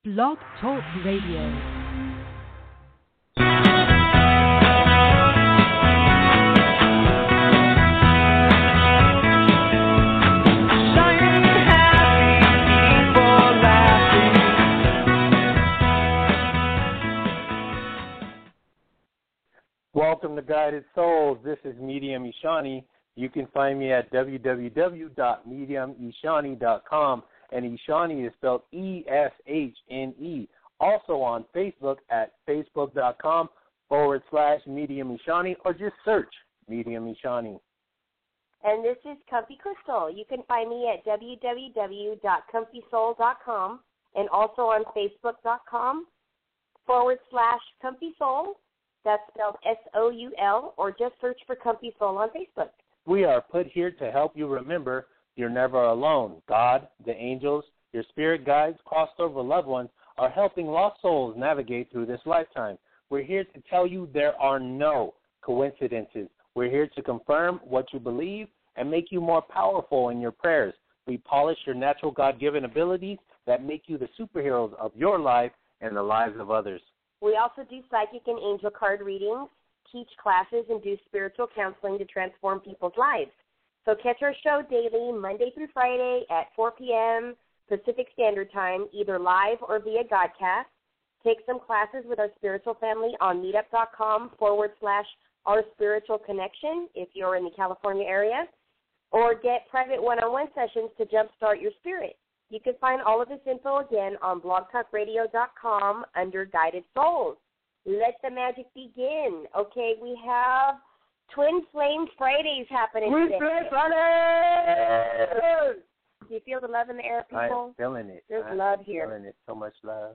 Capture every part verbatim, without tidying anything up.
Blog Talk Radio. Welcome to Guided Souls. This is Medium Ishani. You can find me at w w w dot medium ishani dot com, and Ishani is spelled E S H N E. Also on Facebook at facebook.com forward slash Medium Ishani, or just search Medium Ishani. And this is Comfy Crystal. You can find me at w w w dot comfy soul dot com and also on facebook.com forward slash Comfy Soul. That's spelled S O U L, or just search for Comfy Soul on Facebook. We are put here to help you remember you're never alone. God, the angels, your spirit guides, crossed over loved ones are helping lost souls navigate through this lifetime. We're here to tell you there are no coincidences. We're here to confirm what you believe and make you more powerful in your prayers. We polish your natural God-given abilities that make you the superheroes of your life and the lives of others. We also do psychic and angel card readings, teach classes, and do spiritual counseling to transform people's lives. So catch our show daily, Monday through Friday at four p.m. Pacific Standard Time, either live or via Godcast. Take some classes with our spiritual family on meetup.com forward slash our spiritual connection if you're in the California area, or get private one-on-one sessions to jumpstart your spirit. You can find all of this info again on blog talk radio dot com under Guided Souls. Let the magic begin. Okay, we have Twin Flame Fridays happening Twin today. Flame Fridays! Do you feel the love in the air, people? I'm feeling it. There's I'm love here. feeling it. So much love.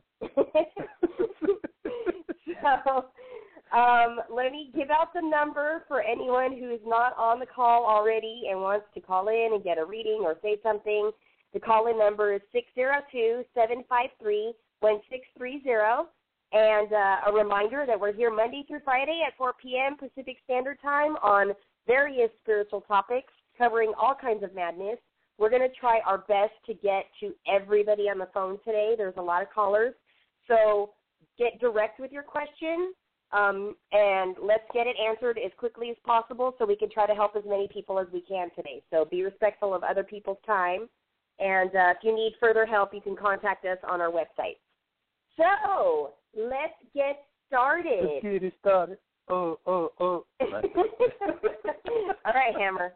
So um, let me give out the number for anyone who is not on the call already and wants to call in and get a reading or say something. The call-in number is six zero two, seven five three, one six three zero. And uh, a reminder that we're here Monday through Friday at four p.m. Pacific Standard Time on various spiritual topics covering all kinds of madness. We're going to try our best to get to everybody on the phone today. There's a lot of callers. So get direct with your question, um, and let's get it answered as quickly as possible so we can try to help as many people as we can today. So be respectful of other people's time. And uh, if you need further help, you can contact us on our website. So let's get started. Let's get it started. Oh, oh, oh. All right, Hammer.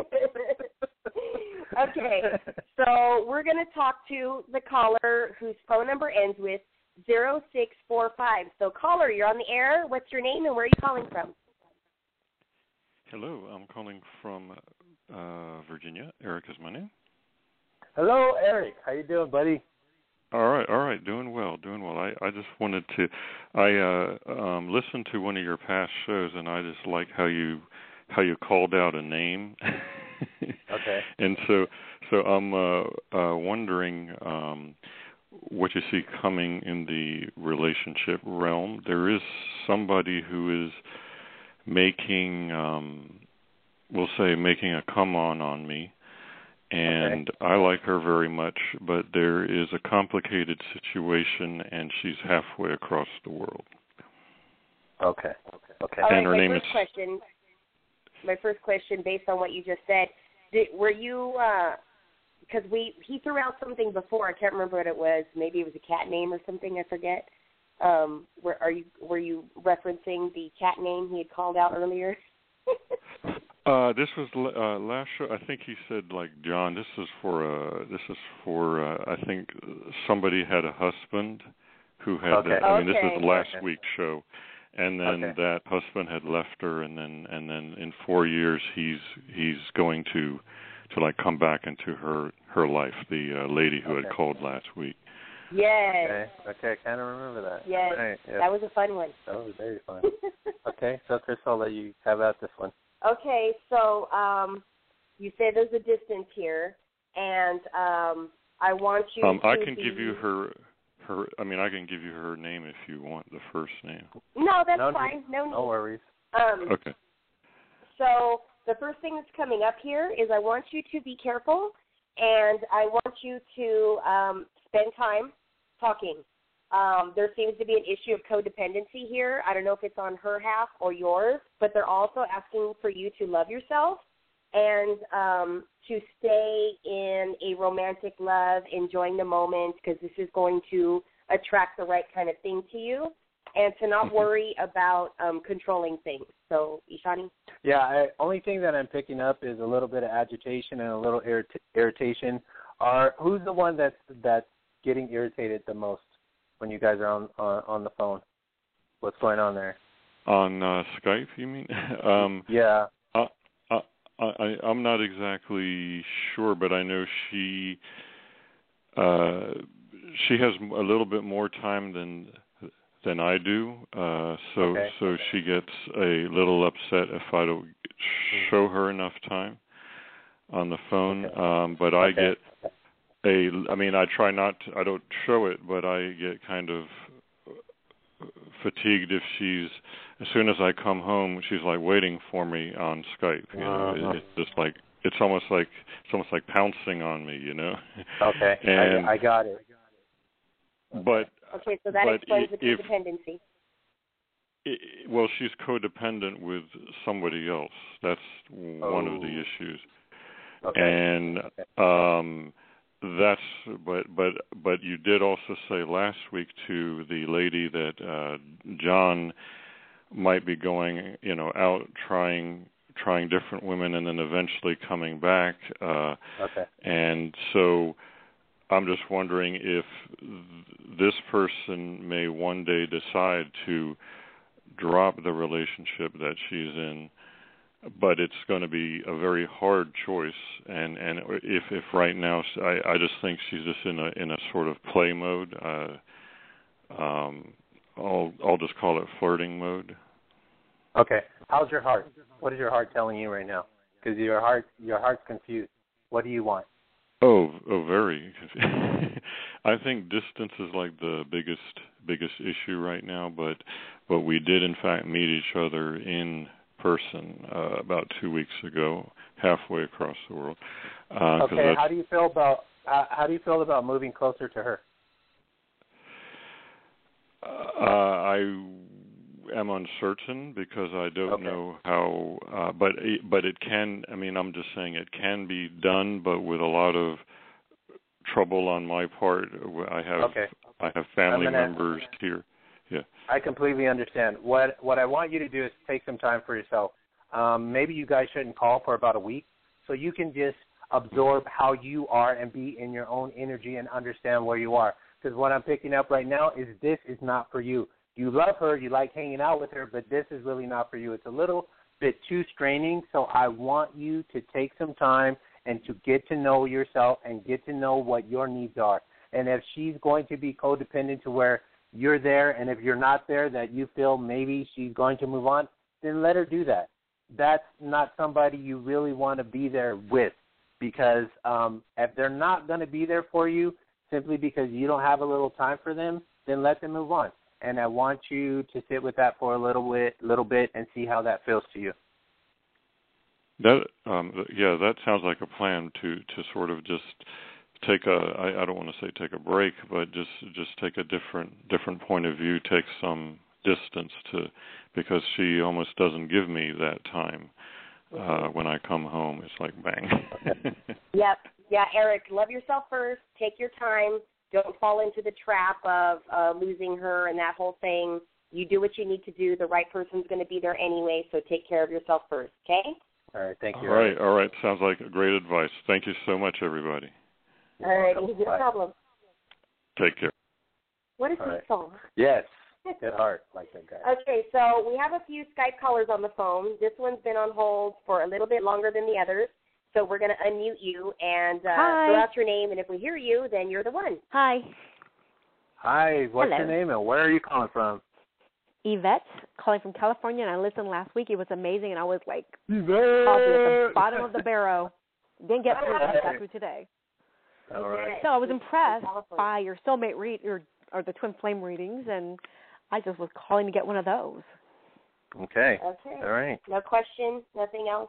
Okay, so we're going to talk to the caller whose phone number ends with zero six four five. So, caller, you're on the air. What's your name and where are you calling from? Hello, I'm calling from uh, Virginia. Eric is my name. Hello, Eric. How you doing, buddy? All right, all right, doing well, doing well. I, I just wanted to, I uh, um, listened to one of your past shows, and I just like how you how you called out a name. Okay. And so, so I'm uh, uh, wondering um, what you see coming in the relationship realm. There is somebody who is making, um, we'll say, making a come on on me. And okay. I like her very much, but there is a complicated situation, and she's halfway across the world. Okay. Okay. Okay. All and right, her my name first is. Question, my first question, based on what you just said, did, were you? Because uh, we he threw out something before. I can't remember what it was. Maybe it was a cat name or something. I forget. Um, were are you were you referencing the cat name he had called out earlier? Uh, this was uh, last show. I think he said like John. This is for uh, this is for uh, I think somebody had a husband who had. Okay. Uh, I mean, okay. this is last okay. week's show, and then okay. that husband had left her, and then and then in four years he's he's going to to like come back into her her life. The uh, lady who okay. had called last week. Yes. Okay. Okay. I kind of remember that. Yes. Right. Yes. That was a fun one. That was very fun. Okay. So, Chris, I'll let you have out this one. Okay, so um, you say there's a distance here, and um, I want you um, to I can be... give you her, her. I mean, I can give you her name if you want the first name. No, that's no, fine. No, no worries. Um, okay. So the first thing that's coming up here is I want you to be careful, and I want you to um, spend time talking. Um, there seems to be an issue of codependency here. I don't know if it's on her half or yours, but they're also asking for you to love yourself and um, to stay in a romantic love, enjoying the moment, because this is going to attract the right kind of thing to you, and to not worry about um, controlling things. So, Ishani? Yeah, I, only thing that I'm picking up is a little bit of agitation and a little irrit- irritation. Are who's the one that's that's getting irritated the most when you guys are on on, on the phone? What's going on there? On uh, Skype, you mean? um, yeah. I, I, I, I'm not exactly sure, but I know she uh, she has a little bit more time than than I do. Uh, so okay. so she gets a little upset if I don't show her enough time on the phone. Okay. Um, but I okay. get a, I mean, I try not to, I don't show it, but I get kind of fatigued if she's, as soon as I come home, she's like waiting for me on Skype. You know, uh-huh. it's just like, it's almost like, it's almost like pouncing on me, you know? Okay, and, I, I got it. But, okay, so that but explains the if, codependency. It, well, she's codependent with somebody else. That's one oh. of the issues. Okay. And okay. um, that's, but but but you did also say last week to the lady that uh, John might be going, you know, out trying trying different women and then eventually coming back. Uh, okay. And so I'm just wondering if th- this person may one day decide to drop the relationship that she's in, but it's going to be a very hard choice. And, and if, if right now, I, I just think she's just in a in a sort of play mode. Uh, um, I'll I'll just call it flirting mode. Okay. How's your heart? What is your heart telling you right now? Because your heart your heart's confused. What do you want? Oh, oh, very. I think distance is like the biggest biggest issue right now, but but we did in fact meet each other in person uh, about two weeks ago, halfway across the world. Uh, okay, how do you feel about uh, how do you feel about moving closer to her? Uh, I am uncertain because I don't okay. know how, uh, but but it can. I mean, I'm just saying it can be done, but with a lot of trouble on my part. I have okay. I have family gonna, members here. Yeah. I completely understand. What what I want you to do is take some time for yourself. Um, maybe you guys shouldn't call for about a week, so you can just absorb how you are and be in your own energy and understand where you are. Because what I'm picking up right now is this is not for you. You love her, you like hanging out with her, but this is really not for you. It's a little bit too straining, so I want you to take some time and to get to know yourself and get to know what your needs are. And if she's going to be codependent to where you're there, and if you're not there, that you feel maybe she's going to move on, then let her do that. That's not somebody you really want to be there with, because um, if they're not going to be there for you simply because you don't have a little time for them, then let them move on. And I want you to sit with that for a little bit, little bit, and see how that feels to you. That um, yeah, that sounds like a plan to, to sort of just take a I, I don't want to say take a break, but just just take a different different point of view, take some distance to, because she almost doesn't give me that time. Uh, when I come home, it's like bang. Okay. Yep. Yeah, Eric, love yourself first. Take your time. Don't fall into the trap of uh, losing her and that whole thing. You do what you need to do. The right person's going to be there anyway, so take care of yourself first, okay? All right, thank you. All right, all right. Sounds like great advice. Thank you so much, everybody. All right, no problem. Take care. What a sweet song. Yes, good heart, like that guy. Okay, so we have a few Skype callers on the phone. This one's been on hold for a little bit longer than the others, so we're going to unmute you and uh, throw out your name, and if we hear you, then you're the one. Hi. Hi, what's Hello. your name and where are you calling from? Yvette, calling from California, and I listened last week. It was amazing, and I was like Yvette! probably at the bottom of the barrel. Didn't get through, but I got through today. All right. So I was impressed by your soulmate read, your, or the twin flame readings, and I just was calling to get one of those. Okay. Okay. All right. No question, nothing else?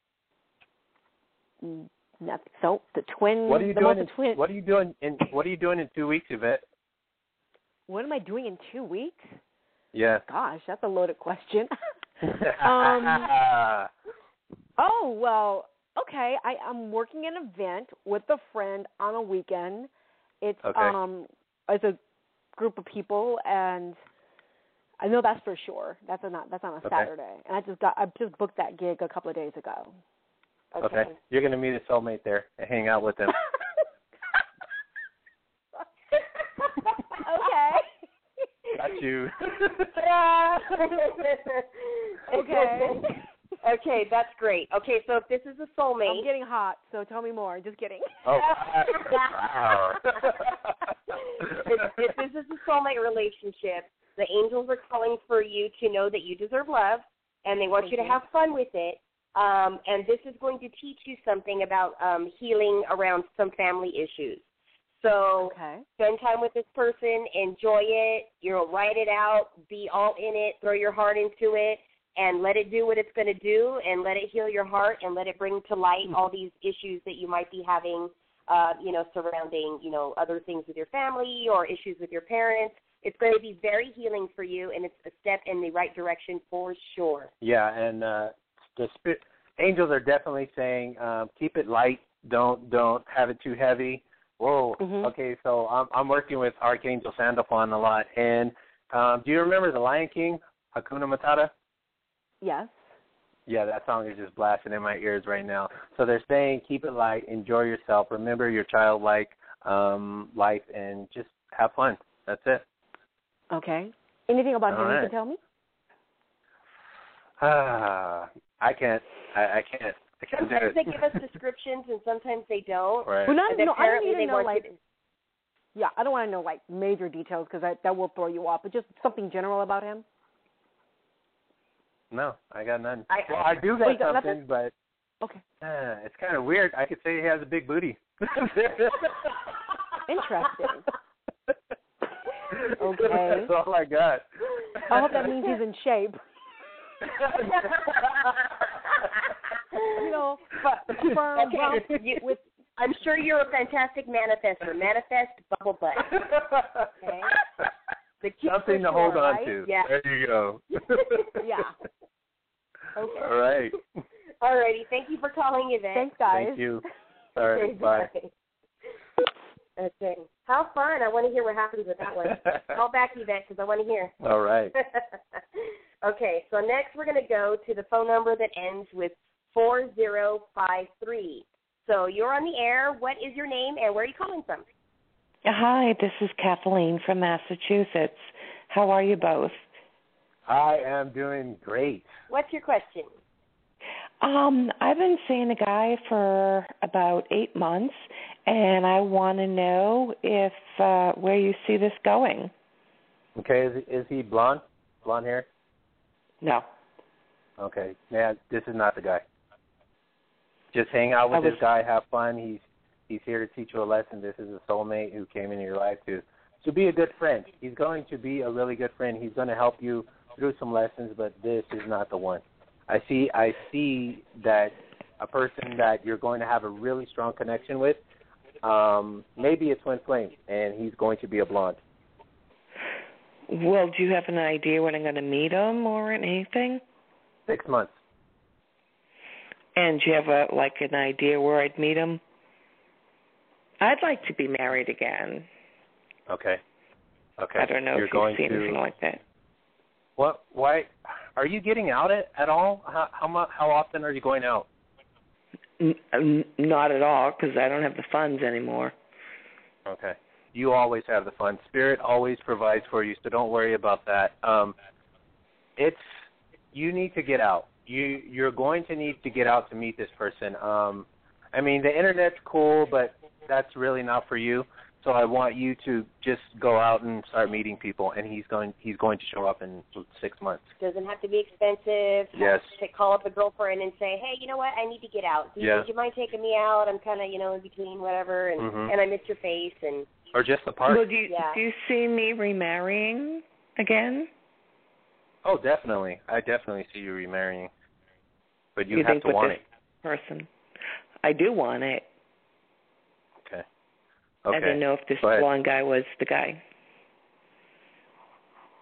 Nothing. So the twin. What are you the doing? In, twin. what are you doing in What are you doing in two weeks, Yvette? What am I doing in two weeks? Yeah. Gosh, that's a loaded question. um, oh, well, okay. I, I'm working an event with a friend on a weekend. It's okay. um, it's a group of people, and I know that's for sure. That's a not that's on a okay. Saturday, and I just got I just booked that gig a couple of days ago. Okay. okay. You're gonna meet a soulmate there and hang out with him. Okay. Got you. Okay. Okay, that's great. Okay, so if this is a soulmate. I'm getting hot, so tell me more. Just kidding. Oh, wow. if, if this is a soulmate relationship, the angels are calling for you to know that you deserve love, and they want Thank you to you. have fun with it. Um, and this is going to teach you something about um, healing around some family issues. So okay. spend time with this person, enjoy it, you know, write it out, be all in it, throw your heart into it, and let it do what it's going to do, and let it heal your heart, and let it bring to light all these issues that you might be having, uh, you know, surrounding, you know, other things with your family or issues with your parents. It's going to be very healing for you, and it's a step in the right direction for sure. Yeah, and uh, the spirit, angels are definitely saying, um, keep it light. Don't don't have it too heavy. Whoa. Mm-hmm. Okay, so I'm I'm working with Archangel Sandalphon a lot, and um, do you remember The Lion King, Hakuna Matata? Yes. Yeah, that song is just blasting in my ears right now. So they're saying, keep it light, enjoy yourself, remember your childlike um, life, and just have fun. That's it. Okay. Anything about All him right. you can tell me? Ah, I can't. I, I can't. I can't do Sometimes it. they give us descriptions, and sometimes they don't. Right. Well, not, And no, I don't apparently need to they know, want like, you to, yeah, I don't want to know, like, major details because that, that will throw you off, but just something general about him. No, I got none. I, well, I do Oh, got you got something, nothing? but Okay. uh, it's kind of weird. I could say he has a big booty. Interesting. Okay. That's all I got. I hope that means he's in shape. You know, firm, okay, round, you, with. I'm sure you're a fantastic manifester. Manifest bubble butt. Okay. The key Something for to hold sure, on right? to. Yeah. There you go. Yeah. Okay. All right. All righty. Thank you for calling, Yvette. Thanks, guys. Thank you. All right. Okay, Bye. Okay. How fun. I want to hear what happens with that one. Call back, Yvette, because I want to hear. All right. Okay, so next we're going to go to the phone number that ends with four zero five three. So you're on the air. What is your name and where are you calling from? Hi, this is Kathleen from Massachusetts. How are you both? I am doing great. What's your question? Um, I've been seeing a guy for about eight months, and I want to know if uh, where you see this going. Okay, is he, is he blonde? Blonde hair? No. Okay. Yeah, this is not the guy. Just hang out with I was, this guy, have fun. He's he's here to teach you a lesson. This is a soulmate who came into your life to to be a good friend. He's going to be a really good friend. He's going to help you through some lessons, but this is not the one. I see I see that a person that you're going to have a really strong connection with, um, maybe a twin flame, and he's going to be a blonde. Well, do you have an idea when I'm going to meet him or anything? Six months. And do you have a like an idea where I'd meet him? I'd like to be married again. Okay. Okay. I don't know You're if you going see to, anything like that. What? Why? Are you getting out at, at all? How how, mu- how often are you going out? N- n- not at all, because I don't have the funds anymore. Okay. You always have the fun. Spirit always provides for you, so don't worry about that. Um, it's you need to get out. You you're going to need to get out to meet this person. Um, I mean, the internet's cool, but that's really not for you. So I want you to just go out and start meeting people, and he's going he's going to show up in six months. Doesn't have to be expensive. Yes. To call up a girlfriend and say, hey, you know what, I need to get out. Do you, Yeah. Would you mind taking me out? I'm kind of, you know, in between whatever, and Mhm. and I miss your face. and Or just the park. Well, do you, Yeah. do you see me remarrying again? Oh, definitely. I definitely see you remarrying. But you, you have think to with want this it. person? I do want it. Okay. Okay. I didn't know if this Go ahead. blonde guy was the guy.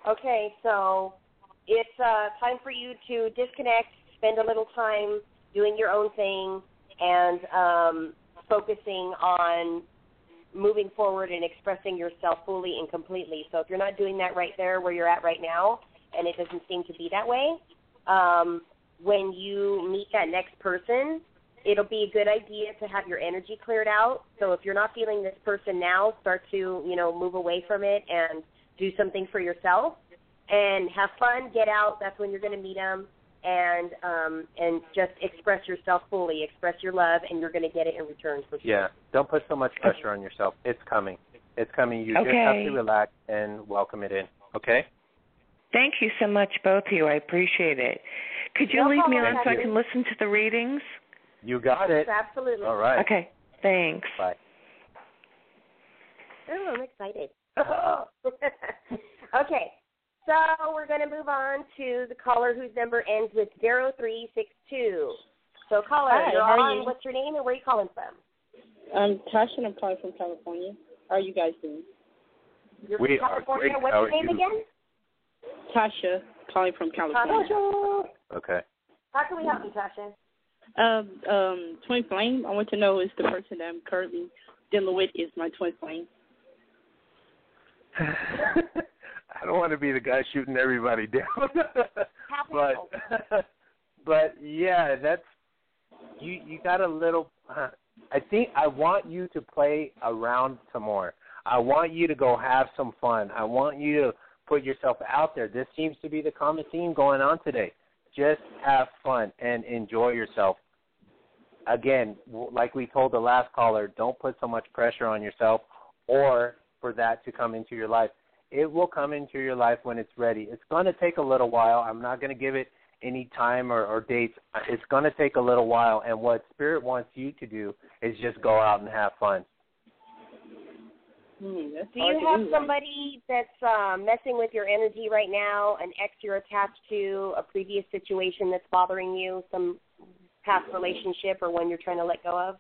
Okay, so it's uh, time for you to disconnect, spend a little time doing your own thing, and um, focusing on moving forward and expressing yourself fully and completely. So if you're not doing that right there where you're at right now, and it doesn't seem to be that way, um, when you meet that next person, it'll be a good idea to have your energy cleared out. So if you're not feeling this person now, start to, you know, move away from it and do something for yourself and have fun, get out. That's when you're going to meet them, and um, and just express yourself fully, express your love, and you're going to get it in return for sure. Yeah, don't put so much pressure on yourself. It's coming. It's coming. You okay. just have to relax and welcome it in, okay? Thank you so much, both of you. I appreciate it. Could you No leave me problem. on so I can listen to the readings? You got it. Absolutely. All right. Okay, thanks. Bye. Oh, I'm excited. Okay, so we're going to move on to the caller whose number ends with zero three six two. So, caller, Hi, you're how are on. you? What's your name and where are you calling from? I'm Tasha, and I'm calling from California. How are you guys doing? You're We from are California. great. What's How your are name you? again? Tasha, calling from California. Tasha. Okay. How can we help you, Tasha? Um, um, twin flame. I want to know is the person that I'm currently dealing with is my twin flame. I don't want to be the guy shooting everybody down, but but yeah, that's you. You got a little. Uh, I think I want you to play around some more. I want you to go have some fun. I want you to put yourself out there. This seems to be the common theme going on today. Just have fun and enjoy yourself. Again, like we told the last caller, don't put so much pressure on yourself or for that to come into your life. It will come into your life when it's ready. It's going to take a little while. I'm not going to give it any time or, or dates. It's going to take a little while, and what Spirit wants you to do is just go out and have fun. Hmm, that's Do hard you to have do, somebody that's um, messing with your energy right now, an ex you're attached to, a previous situation that's bothering you, some past relationship or one you're trying to let go of?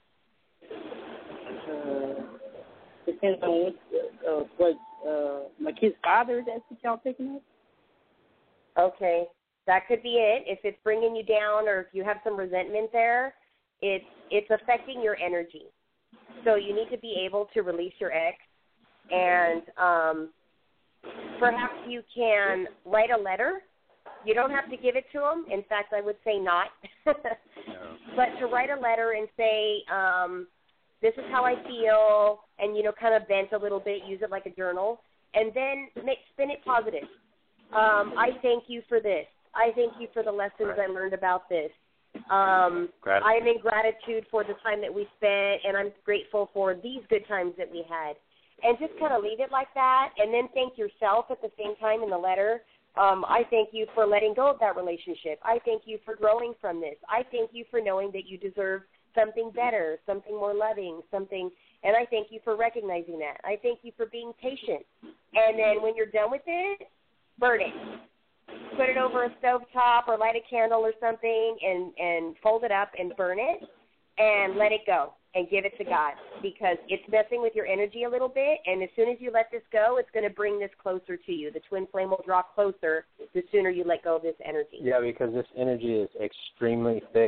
Uh, depends on what, uh, what uh, my kid's father that's what y'all picking up. Okay, that could be it. If it's bringing you down or if you have some resentment there, it's it's affecting your energy. So you need to be able to release your ex, and um, perhaps you can write a letter. You don't have to give it to them. In fact, I would say not. No. But to write a letter and say, um, this is how I feel, and, you know, kind of vent a little bit, use it like a journal, and then make, spin it positive. Um, I thank you for this. I thank you for the lessons Right. I learned about this. Um, I am in gratitude for the time that we spent, and I'm grateful for these good times that we had. And just kind of leave it like that, and then thank yourself at the same time in the letter. Um, I thank you for letting go of that relationship. I thank you for growing from this. I thank you for knowing that you deserve something better, something more loving, something, and I thank you for recognizing that. I thank you for being patient. And then when you're done with it, burn it. Put it over a stovetop or light a candle or something and, and fold it up and burn it and let it go and give it to God, because it's messing with your energy a little bit, and as soon as you let this go, it's going to bring this closer to you. The twin flame will draw closer the sooner you let go of this energy. Yeah, because this energy is extremely thick.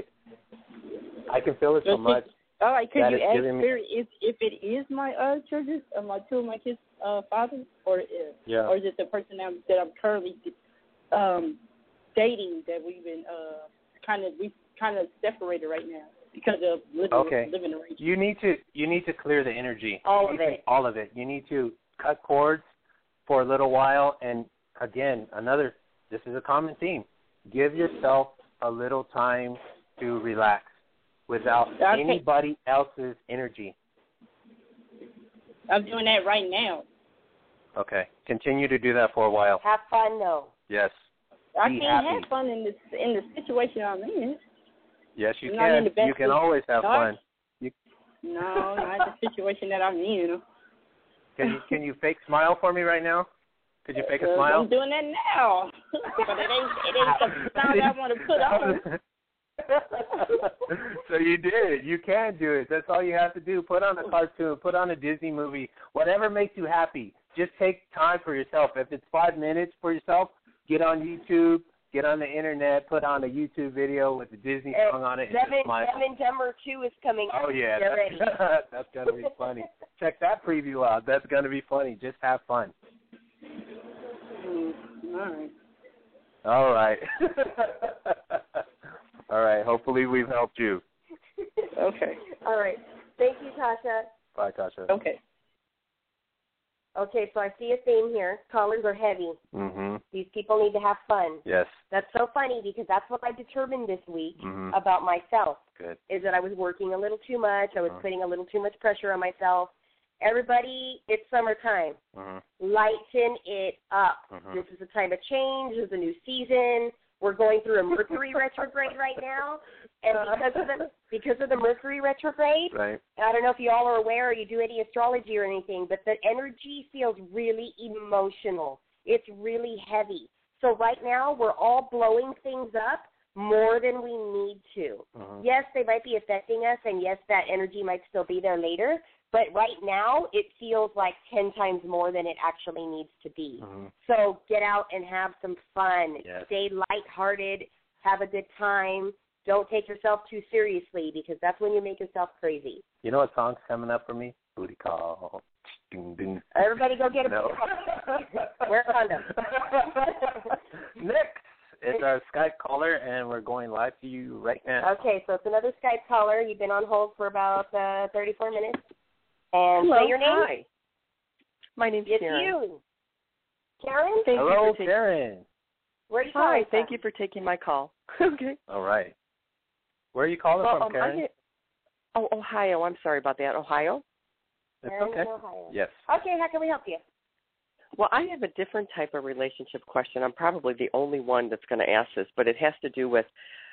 I can feel it so much. All right, could That you is ask giving me- Spirit if, if it is my uh, children, uh, my two of my kids' uh, fathers, or, uh, Yeah. or is it the person that I'm, that I'm currently um, dating that we've been uh, kind of we kind of separated right now because of living, Okay. living arrangements? You need to you need to clear the energy. All of it. All of it. You need to cut cords for a little while, and again, another. This is a common theme. Give yourself a little time to relax without Okay. anybody else's energy. I'm doing that right now. Okay. Continue to do that for a while. Have fun, though. Yes. I Be can't happy. have fun in this in the situation I'm in. Yes, you Not in can. the best You can always have No. fun. No, not the situation that I'm in. Can you can you fake smile for me right now? Could you fake a Uh, smile? I'm doing that now, but it ain't it ain't the sound I want to put on. So you did. You can do it. That's all you have to do. Put on a cartoon. Put on a Disney movie. Whatever makes you happy. just take time for yourself. If it's five minutes for yourself, get on YouTube, get on the internet, put on a YouTube video with the Disney Uh, song on it. Dumb And just and, smile. Dumb and Dumber two is coming. Oh, yeah. Get ready. That's, that's going to be funny. Check that preview out. That's going to be funny. Just have fun. Mm, all right. All right. All right. Hopefully we've helped you. Okay. All right. Thank you, Tasha. Bye, Tasha. Okay. Okay, so I see a theme here. Callers are heavy. Mm-hmm. These people need to have fun. Yes. That's so funny because that's what I determined this week Mhm. about myself. Good. Is that I was working a little too much. I was Uh-huh. putting a little too much pressure on myself. Everybody, it's summertime. Uh-huh. Lighten it up. Uh-huh. This is a time of change. There's a new season. We're going through a Mercury retrograde right now. And because of the because of the Mercury retrograde, Right. I don't know if you all are aware or you do any astrology or anything, but the energy feels really emotional. It's really heavy. So right now we're all blowing things up more than we need to. Uh-huh. Yes, they might be affecting us, and yes, that energy might still be there later, but right now it feels like ten times more than it actually needs to be. Uh-huh. So get out and have some fun. Yes. Stay lighthearted. Have a good time. Don't take yourself too seriously because that's when you make yourself crazy. You know what song's coming up for me? Booty call. Ding, ding. Everybody go get a No. Wear a condom. Next is our Skype caller, and we're going live to you right now. Okay, so it's another Skype caller. You've been on hold for about uh, thirty-four minutes. And Hello, say your name. hi. My name's It's Karen. you. Karen? Thank Hello, you for taking. Karen. Where are you Hi, calling thank from? you for taking my call. Okay. All right. Where are you calling Well, from, um, Karen? I, oh, Ohio. I'm sorry about that. Ohio. It's Karen okay. in Ohio. Yes. Okay, how can we help you? Well, I have a different type of relationship question. I'm probably the only one that's going to ask this, but it has to do with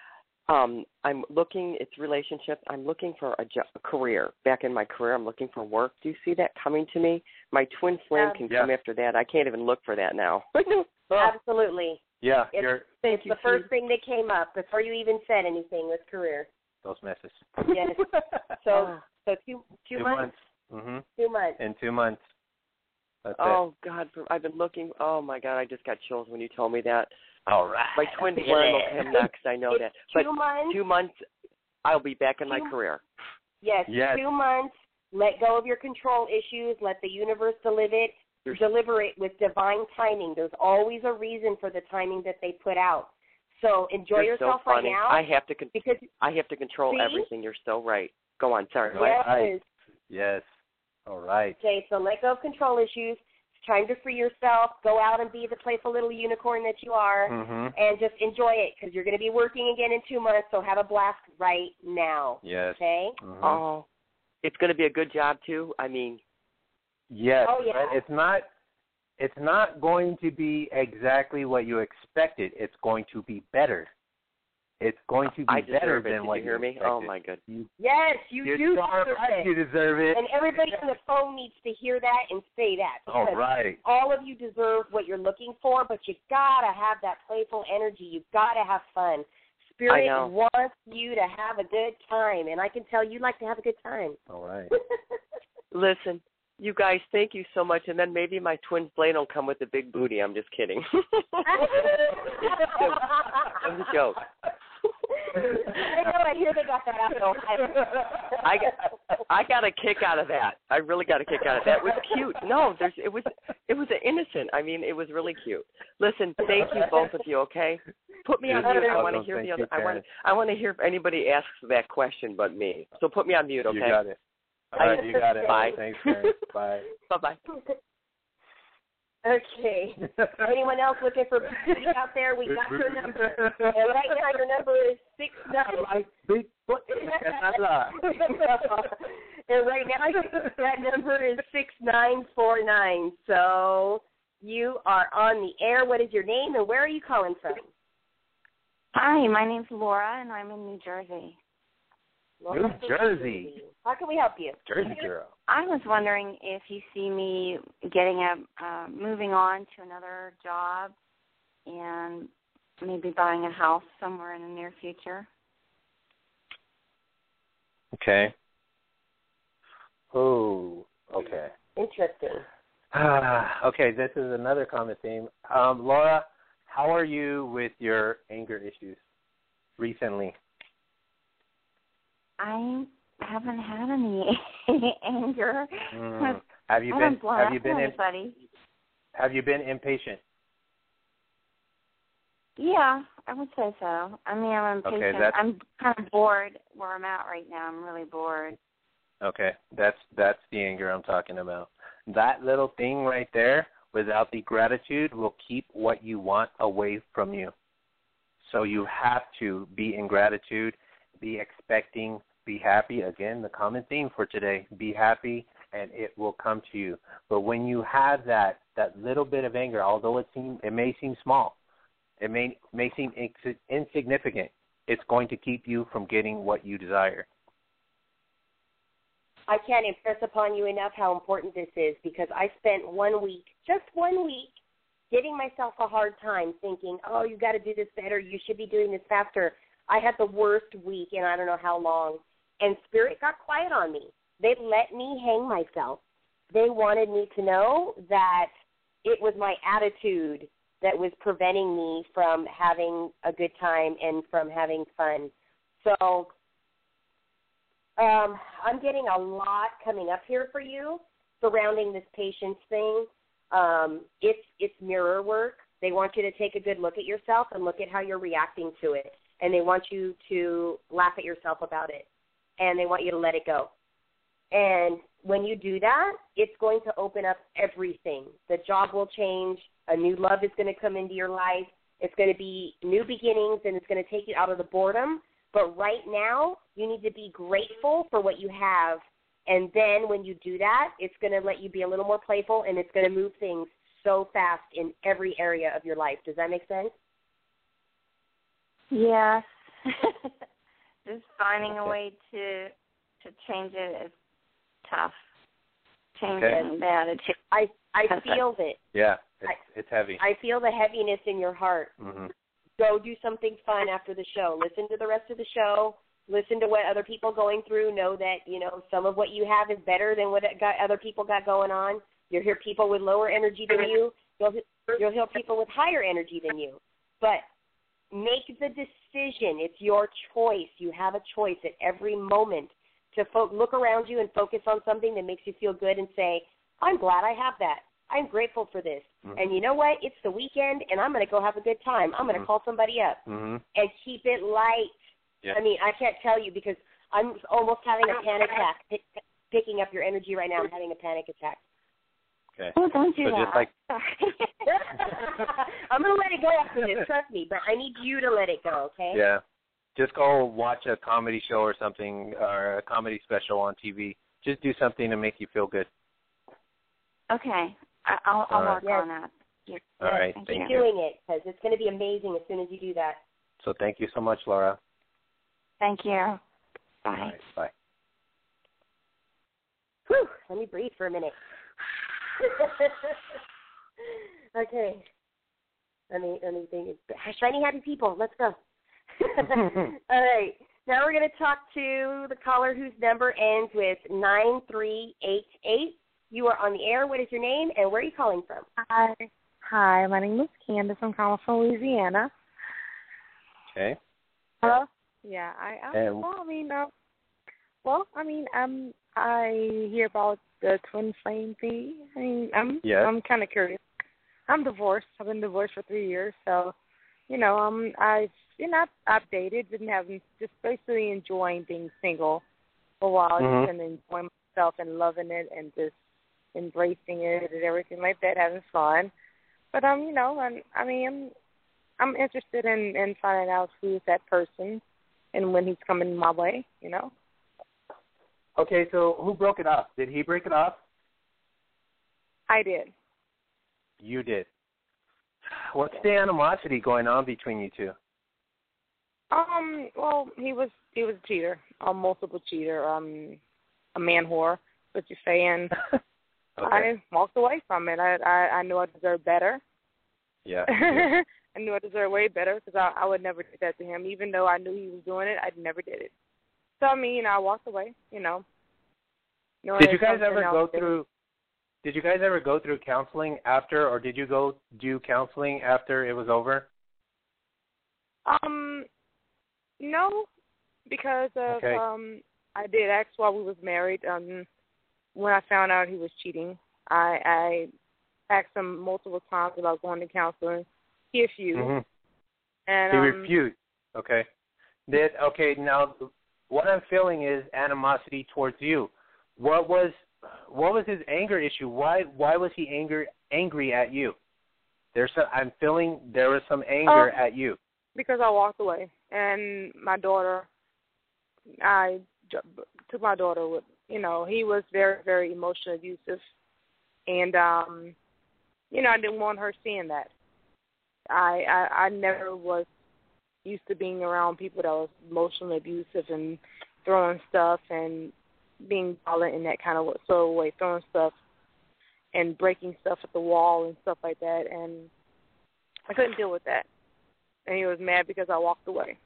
um, I'm looking. It's relationship. I'm looking for a, jo- a career. Back in my career, I'm looking for work. Do you see that coming to me? My twin flame Um, can yeah. come after that. I can't even look for that now. Absolutely. Yeah, It's, you're Thank it's you. the first thing that came up before you even said anything with career. those messes. Yes. So, Oh. so two two, two months. months. Mm-hmm. Two months. In two months. That's Oh God, for- I've been looking. Oh my God, I just got chills when you told me that. it. All right. My twin Feel flame will it. come next. I know It's that. two But months. two months, I'll be back in my Two- career. Yes, Yes. two months. Let go of your control issues. Let the universe deliver it. You're- Deliver it with divine timing. There's always a reason for the timing that they put out. So enjoy You're yourself so funny. right now. I have to. Con- because I have to control See? everything. You're so right. Go on. Sorry. Yes. What? Right. Yes. All right. okay, so let go of control issues. It's time to free yourself. Go out and be the playful little unicorn that you are, Mm-hmm. and just enjoy it because you're going to be working again in two months. So have a blast right now. Yes. Okay. Mhm. Oh, it's going to be a good job too. I mean, Yes. Oh, yeah. But it's not. It's not going to be exactly what you expected. It's going to be better. It's going to be I better deserve it. than Did what you hear me? expected. Oh my good. You, Yes, you you're do darn deserve right it. you deserve it. And everybody on the phone needs to hear that and say that. All because right. all of you deserve what you're looking for, but you gotta have that playful energy. You've gotta have fun. Spirit I know. wants you to have a good time, and I can tell you like to have a good time. All right. Listen, you guys, thank you so much. And then maybe my twin flame will come with a big booty. I'm just kidding. It was a joke. I know. I hear they got that out in Ohio. I got, I got a kick out of that. I really got a kick out of that. It was cute. No, there's, it was, it was innocent. I mean, it was really cute. Listen, thank you both of you. Okay, put me on You're mute. I want to welcome. hear Thank the other. you, I want, Karen. I want to hear if anybody asks that question but me. So put me on mute. Okay. You got it. All right, you got it. Bye. Thanks, Karen. Bye. Bye bye. Okay. Anyone else looking for beauty out there? We got your number. And right now your number is six nine. Like Bigfoot. And right now that number is six nine four nine. So you are on the air. What is your name and where are you calling from? Hi, my name's Laura, and I'm in New Jersey. New Jersey. How can we help you? Jersey girl. I was wondering if you see me getting a uh, moving on to another job and maybe buying a house somewhere in the near future. Okay. Oh, okay. Interesting. Uh, okay, this is another common theme. Um, Laura, how are you with your anger issues recently? I haven't had any anger. Mm. Have you I been? blown Have up you been? anybody. In, have you been impatient? Yeah, I would say so. I mean, I'm impatient. Okay, that's, I'm kind of bored where I'm at right now. I'm really bored. Okay, that's that's the anger I'm talking about. That little thing right there, without the gratitude, will keep what you want away from you. So you have to be in gratitude, be expecting, be happy. Again, the common theme for today, be happy, and it will come to you. But when you have that that little bit of anger, although it seem it may seem small, it may may seem ins- insignificant, it's going to keep you from getting what you desire. I can't impress upon you enough how important this is, because I spent one week, just one week, giving myself a hard time thinking, oh, you got to do this better, you should be doing this faster. I had the worst week in I don't know how long, and Spirit got quiet on me. They let me hang myself. They wanted me to know that it was my attitude that was preventing me from having a good time and from having fun. So um, I'm getting a lot coming up here for you surrounding this patience thing. Um, it's, it's mirror work. They want you to take a good look at yourself and look at how you're reacting to it. And they want you to laugh at yourself about it. And they want you to let it go. And when you do that, it's going to open up everything. The job will change. A new love is going to come into your life. It's going to be new beginnings, and it's going to take you out of the boredom. But right now, you need to be grateful for what you have. And then when you do that, it's going to let you be a little more playful, and it's going to move things so fast in every area of your life. Does that make sense? Yes. Just finding okay. a way to to change it is tough. Changing okay. the attitude. I, I feel it. Yeah, it's, I, it's heavy. I feel the heaviness in your heart. Mm-hmm. Go do something fun after the show. Listen to the rest of the show. Listen to what other people are going through. Know that, you know, some of what you have is better than what got other people got going on. You'll hear people with lower energy than you. You'll, you'll hear people with higher energy than you. But make the decision. It's your choice. You have a choice at every moment to fo- look around you and focus on something that makes you feel good and say, I'm glad I have that. I'm grateful for this. Mm-hmm. And you know what? It's the weekend, and I'm going to go have a good time. I'm going to mm-hmm. call somebody up mm-hmm. and keep it light. Yeah. I mean, I can't tell you because I'm almost having a panic attack. Pick, picking up your energy right now, I'm having a panic attack. Okay. Oh, don't do so that. Just like... I'm going to let it go after this, trust me, but I need you to let it go, okay? Yeah. Just go watch a comedy show or something, or a comedy special on T V. Just do something to make you feel good. Okay. I- I'll, I'll All work right. on that. Yes. All right. Thank Thank Keep you. doing it, because it's going to be amazing as soon as you do that. So thank you so much, Laura. Thank you. Bye. All right, bye. Whew, let me breathe for a minute. Okay. Let me, let me think. Shiny, happy people. Let's go. All right. Now we're going to talk to the caller whose number ends with nine three eight eight. You are on the air. What is your name, and where are you calling from? Hi. Hi, my name is Candace. I'm calling from Louisiana. Okay. Hello? Yeah, I, I, and, well, I mean, uh, well, I mean, um, I hear about the twin flame thing. I mean, I'm, yes. I'm kind of curious. I'm divorced. I've been divorced for three years, so, you know, um, I've been up, updated, been having, just basically enjoying being single for a while, mm-hmm. just been enjoying myself and loving it and just embracing it and everything like that, having fun. But, um, you know, I'm, I mean, I'm, I'm interested in, in finding out who is that person and when he's coming my way, you know. Okay, so who broke it off? Did he break it off? I did. You did. What's the animosity going on between you two? Um, well, he was he was a cheater, a multiple cheater, um, a man whore, what you're saying. Okay. I walked away from it. I, I, I knew I deserved better. Yeah. I knew I deserved way better because I, I would never do that to him. Even though I knew he was doing it, I never did it. So, I mean, you know, I walked away, you know. Did you guys ever go through, did you guys ever go through counseling after, or did you go do counseling after it was over? Um, no, because of okay. um, I did ask while we was married. Um, when I found out he was cheating, I, I asked him multiple times about going to counseling. He refused. Mm-hmm. And he um, refused. Okay. Did okay now? What I'm feeling is animosity towards you. What was what was his anger issue? Why why was he angry angry at you? There's some, I'm feeling there was some anger um, at you. Because I walked away, and my daughter, I took my daughter with, you know, he was very, very emotionally abusive, and, um, you know, I didn't want her seeing that. I, I, I never was used to being around people that was emotionally abusive and throwing stuff and being violent in that kind of sort of way, throwing stuff and breaking stuff at the wall and stuff like that, and I couldn't deal with that. And he was mad because I walked away.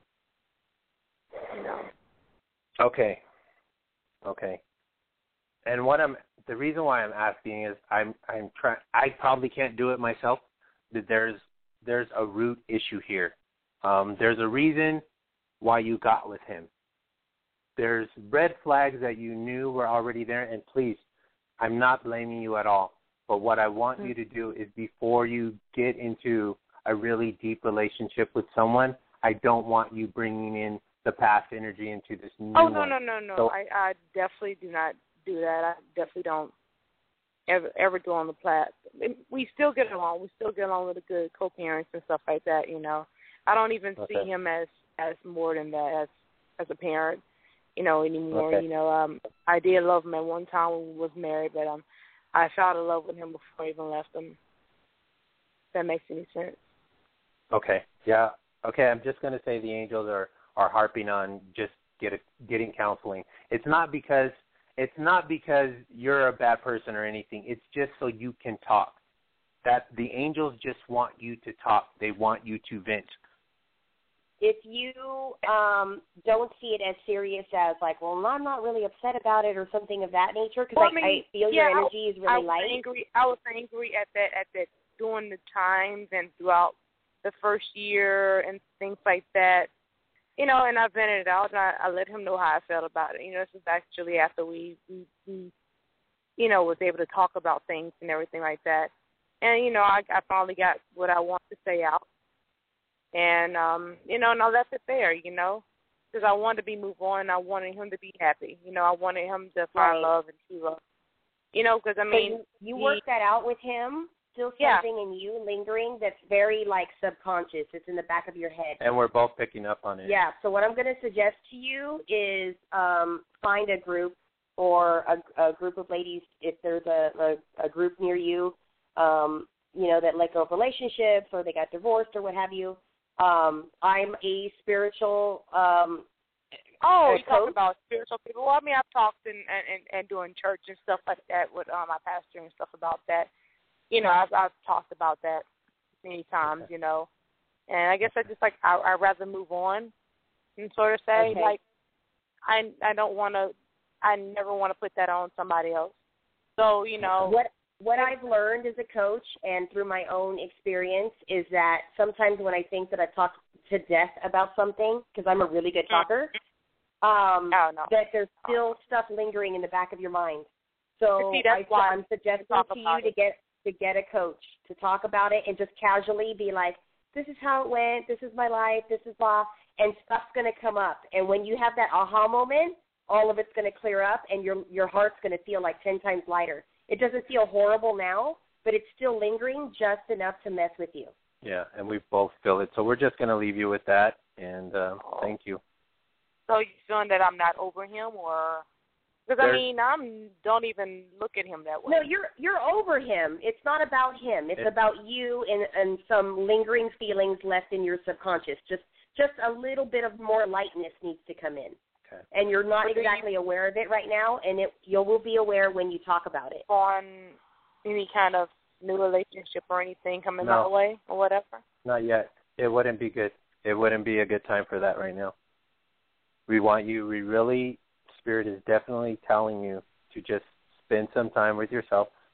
You know. Okay. Okay. And what I'm the reason why I'm asking is I'm I'm trying I probably can't do it myself. That there's there's a root issue here. Um, there's a reason why you got with him. There's red flags that you knew were already there, and please, I'm not blaming you at all. But what I want mm-hmm. you to do is before you get into a really deep relationship with someone, I don't want you bringing in the past energy into this new Oh, no, one. no, no, no. So, I, I definitely do not do that. I definitely don't ever ever do on the plat. We still get along. We still get along with the good co-parents and stuff like that, you know. I don't even okay. see him as, as more than that, as as a parent, you know, anymore. Okay. You know, um, I did love him at one time when we was married, but um, I fell in love with him before I even left him. If that makes any sense. Okay. Yeah. Okay. I'm just going to say the angels are, are harping on just get a, getting counseling. It's not because it's not because you're a bad person or anything. It's just so you can talk. That the angels just want you to talk. They want you to vent. If you um, don't see it as serious as like, well, I'm not really upset about it or something of that nature, because well, I, I, mean, I feel yeah, your energy I, is really I was light. Angry, I was angry at that at that during the times and throughout the first year and things like that, you know, and I vented it out and I, I let him know how I felt about it. You know, this is actually after we, we, we, you know, was able to talk about things and everything like that. And, you know, I, I finally got what I wanted to say out. And, um, you know, and I left it there, you know, because I wanted to be moved on. I wanted him to be happy. You know, I wanted him to find right. love and true love. You know, because, I mean. So you, you he, worked that out with him? Still something yeah. in you lingering that's very, like, subconscious. It's in the back of your head. And we're both picking up on it. Yeah. So what I'm going to suggest to you is um, find a group or a, a group of ladies, if there's a, a, a group near you, um, you know, that let go of relationships or they got divorced or what have you. Um, I'm a spiritual um, Oh, you coach. talk about spiritual people. Well, I mean, I've talked and, and, and doing church and stuff like that with um, my pastor and stuff about that. You know, I've, I've talked about that many times, okay. you know. And I guess I just, like, I, I'd rather move on and sort of say, okay. like, I I don't want to, I never want to put that on somebody else. So, you know. What What I've learned as a coach and through my own experience is that sometimes when I think that I've talked to death about something, because I'm a really good talker, um, oh, no. that there's still stuff lingering in the back of your mind. So See, that's I, why I'm suggesting to you to get to get a coach to talk about it and just casually be like, this is how it went, this is my life, this is blah, and stuff's going to come up. And when you have that aha moment, all of it's going to clear up and your your heart's going to feel like ten times lighter. It doesn't feel horrible now, but it's still lingering just enough to mess with you. Yeah, and we both feel it. So we're just going to leave you with that, and uh, thank you. So you feeling that I'm not over him, or because I mean, I'm don't even look at him that way. No, you're you're over him. It's not about him. It's it, about you and and some lingering feelings left in your subconscious. Just just a little bit of more lightness needs to come in. Okay. And you're not but exactly you, aware of it right now, and it you will be aware when you talk about it. On any kind of new relationship or anything coming no. my way or whatever? Not yet. It wouldn't be good. It wouldn't be a good time for that right now. We want you, we really, Spirit is definitely telling you to just spend some time with yourself.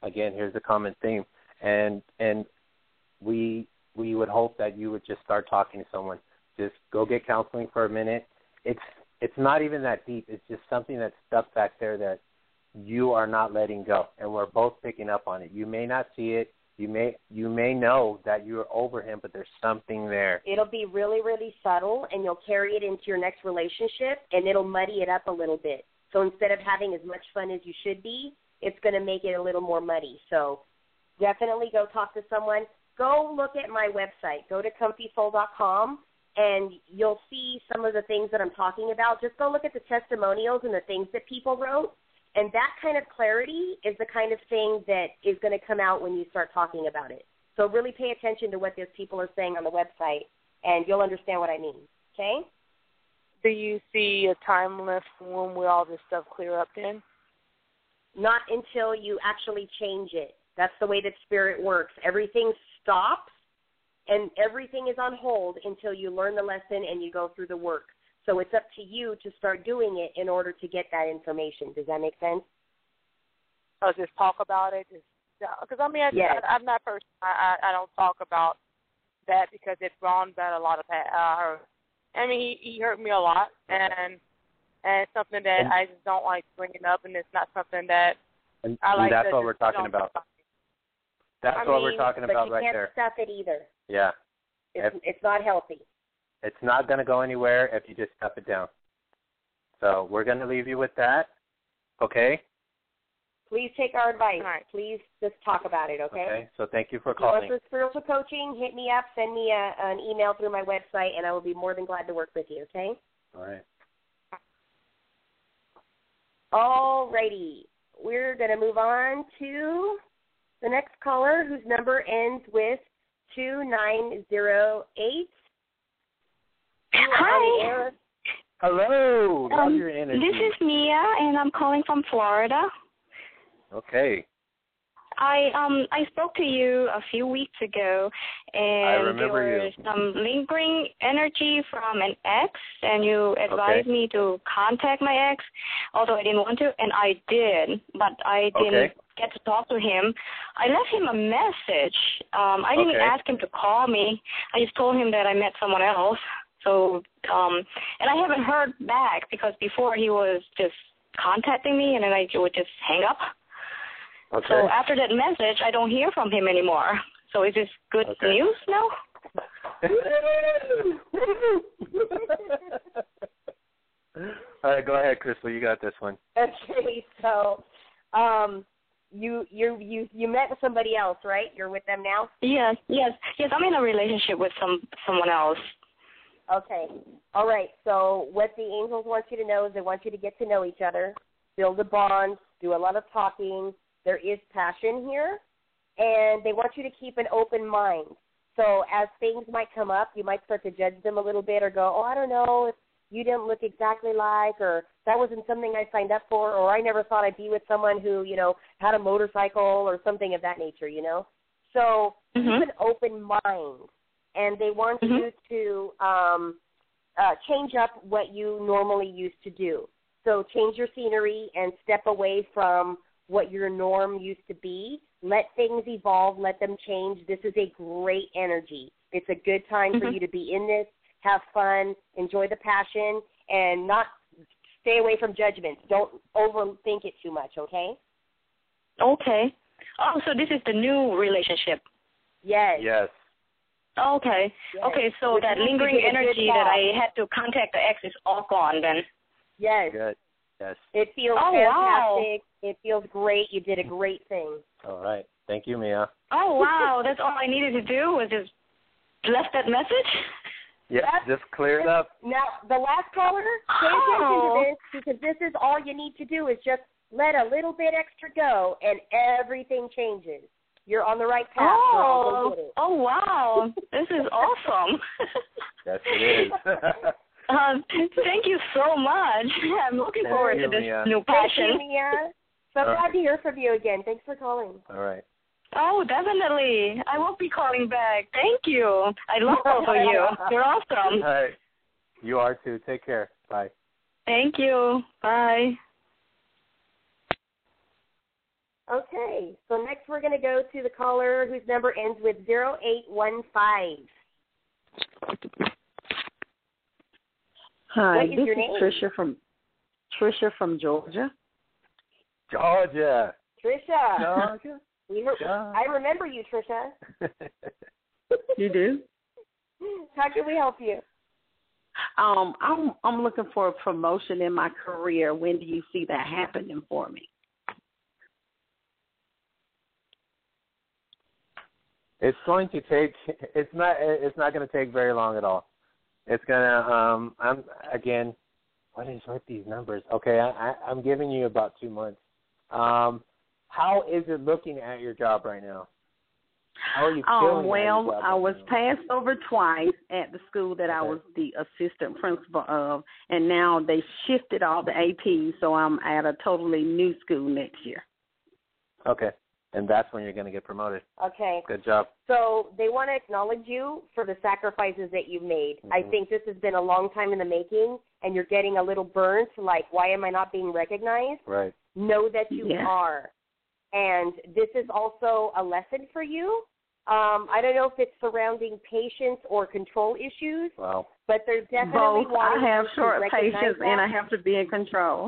again, here's a common theme. And and we we would hope that you would just start talking to someone. Just go get counseling for a minute. It's it's not even that deep. It's just something that's stuck back there that you are not letting go, and we're both picking up on it. You may not see it. You may you may know that you're over him, but there's something there. It'll be really, really subtle, and you'll carry it into your next relationship, and it'll muddy it up a little bit. So instead of having as much fun as you should be, it's going to make it a little more muddy. So definitely go talk to someone. Go look at my website. Go to comfy soul dot com, and you'll see some of the things that I'm talking about. Just go look at the testimonials and the things that people wrote. And that kind of clarity is the kind of thing that is going to come out when you start talking about it. So really pay attention to what those people are saying on the website, and you'll understand what I mean, okay? Do you see a time limit for when will all this stuff clear up then? Not until you actually change it. That's the way that spirit works. Everything stops, and everything is on hold until you learn the lesson and you go through the work. So it's up to you to start doing it in order to get that information. Does that make sense? Oh, just talk about it? Because, I mean, I, yes. I, I'm not person. I, I, I don't talk about that because it's brought back a lot of uh, hurt. I mean, he, he hurt me a lot, and and it's something that and, I just don't like bringing up, and it's not something that and, I like. And that's to what we're talking about. about. That's I what mean, we're talking about right there. But you can't stuff it either. Yeah. It's, if, it's not healthy. It's not going to go anywhere if you just stuff it down. So we're going to leave you with that, okay? Please take our advice. All right. Please just talk about it, okay? Okay, so thank you for if you calling. want for spiritual coaching, hit me up, send me a, an email through my website, and I will be more than glad to work with you, okay? All right. All righty. We're going to move on to the next caller whose number ends with two nine zero eight. Hi. Hello. Love Um, your energy. this is Mia, and I'm calling from Florida. Okay. I um I spoke to you a few weeks ago, and there remember was you. some lingering energy from an ex, and you advised Okay. me to contact my ex, although I didn't want to, and I did, but I didn't Okay. get to talk to him. I left him a message. Um, I didn't Okay. ask him to call me. I just told him that I met someone else. So, um, and I haven't heard back because before he was just contacting me, and then I would just hang up. Okay. So after that message, I don't hear from him anymore. So is this good Okay. news now? All right, go ahead, Crystal. You got this one. Okay, so um, you you you you met with somebody else, right? You're with them now? Yes, yes, yes. I'm in a relationship with some someone else. Okay. All right. So what the angels want you to know is they want you to get to know each other, build a bond, do a lot of talking. There is passion here, and they want you to keep an open mind. So as things might come up, you might start to judge them a little bit or go, oh, I don't know if you didn't look exactly like, or that wasn't something I signed up for, or I never thought I'd be with someone who, you know, had a motorcycle or something of that nature, you know. So Mm-hmm. keep an open mind. And they want Mm-hmm. you to um, uh, change up what you normally used to do. So change your scenery and step away from what your norm used to be. Let things evolve. Let them change. This is a great energy. It's a good time Mm-hmm. for you to be in this, have fun, enjoy the passion, and not stay away from judgments. Don't overthink it too much, okay? Okay. Oh, so this is the new relationship. Yes. Yes. Okay. Yes. Okay, so Which that means you lingering did a good energy job. that I had to contact the ex is all gone then. Yes. Good. Yes. It feels Oh, wow. fantastic. It feels great. You did a great thing. All right. Thank you, Mia. Oh, wow. That's all I needed to do was just left that message? Yeah, That's- just clear it up. Now, the last caller, pay attention Oh. to this because this is all you need to do is just let a little bit extra go and everything changes. You're on the right path. girl. Go Oh, get it. oh, wow. This is awesome. Yes, it is. um, thank you so much. I'm looking Thank forward you, to this Mia. new Thank you, passion. Mia. So Uh. glad to hear from you again. Thanks for calling. All right. Oh, definitely. I will be calling back. Thank you. I love both of you. You're All awesome. right. You are too. Take care. Bye. Thank you. Bye. Okay, so next we're going to go to the caller whose number ends with zero eight one five. Hi, what is this your is name? Trisha from Trisha from Georgia. Georgia. Trisha. Georgia. We heard, I remember you, Trisha. You do? How can we help you? Um, I'm I'm looking for a promotion in my career. When do you see that happening for me? It's going to take. It's not. It's not going to take very long at all. It's gonna. Um. I'm again. What is with these numbers? Okay, I, I, I'm giving you about two months. Um. How is it looking at your job right now? How are you feeling? Um. Well, at your job I right was now? passed over twice at the school that okay. I was the assistant principal of, and now they shifted all the A Ps, so I'm at a totally new school next year. Okay. And that's when you're going to get promoted. Okay. Good job. So they want to acknowledge you for the sacrifices that you've made. Mm-hmm. I think this has been a long time in the making, and you're getting a little burnt, like, why am I not being recognized? Right. Know that you yeah. are. And this is also a lesson for you. Um, I don't know if it's surrounding patience or control issues, wow. but they're definitely both. wanting I have you short to recognize patience, that. and I have to be in control.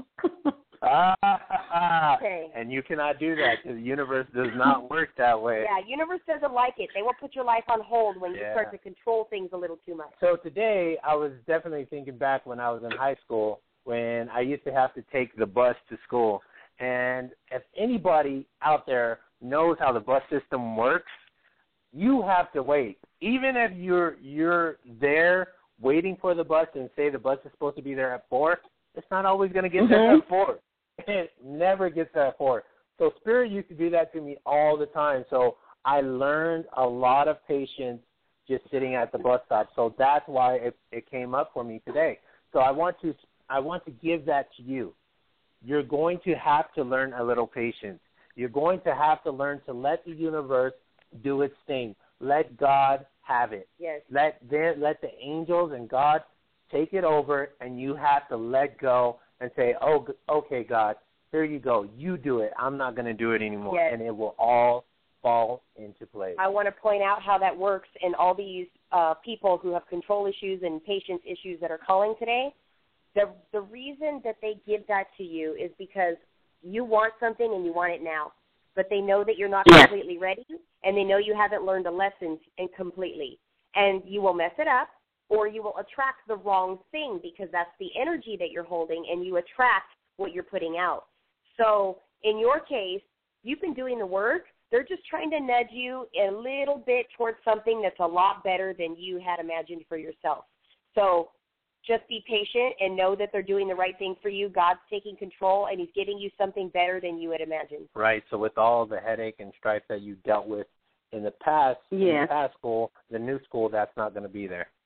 Ah, okay. And you cannot do that because the universe does not work that way. Yeah, universe doesn't like it. They will put your life on hold when you yeah. start to control things a little too much. So today I was definitely thinking back when I was in high school when I used to have to take the bus to school. And if anybody out there knows how the bus system works, you have to wait. Even if you're you're there waiting for the bus and say the bus is supposed to be there at four, it's not always going to get mm-hmm. there at four. It never gets there at four. So Spirit used to do that to me all the time. So I learned a lot of patience just sitting at the bus stop. So that's why it, it came up for me today. So I want to I want to give that to you. You're going to have to learn a little patience. You're going to have to learn to let the universe do its thing. Let God have it. Yes. Let their, let the angels and God take it over, and you have to let go and say, oh, okay, God, here you go. You do it. I'm not going to do it anymore. Yes. And it will all fall into place. I want to point out how that works in all these uh, people who have control issues and patience issues that are calling today. The, the reason that they give that to you is because you want something and you want it now. But they know that you're not yeah. completely ready, and they know you haven't learned a lesson completely. And you will mess it up, or you will attract the wrong thing because that's the energy that you're holding, and you attract what you're putting out. So in your case, you've been doing the work. They're just trying to nudge you a little bit towards something that's a lot better than you had imagined for yourself. So just be patient and know that they're doing the right thing for you. God's taking control, and he's giving you something better than you had imagined. Right. So with all the headache and strife that you dealt with in the past, yeah. in the past school, the new school, that's not going to be there.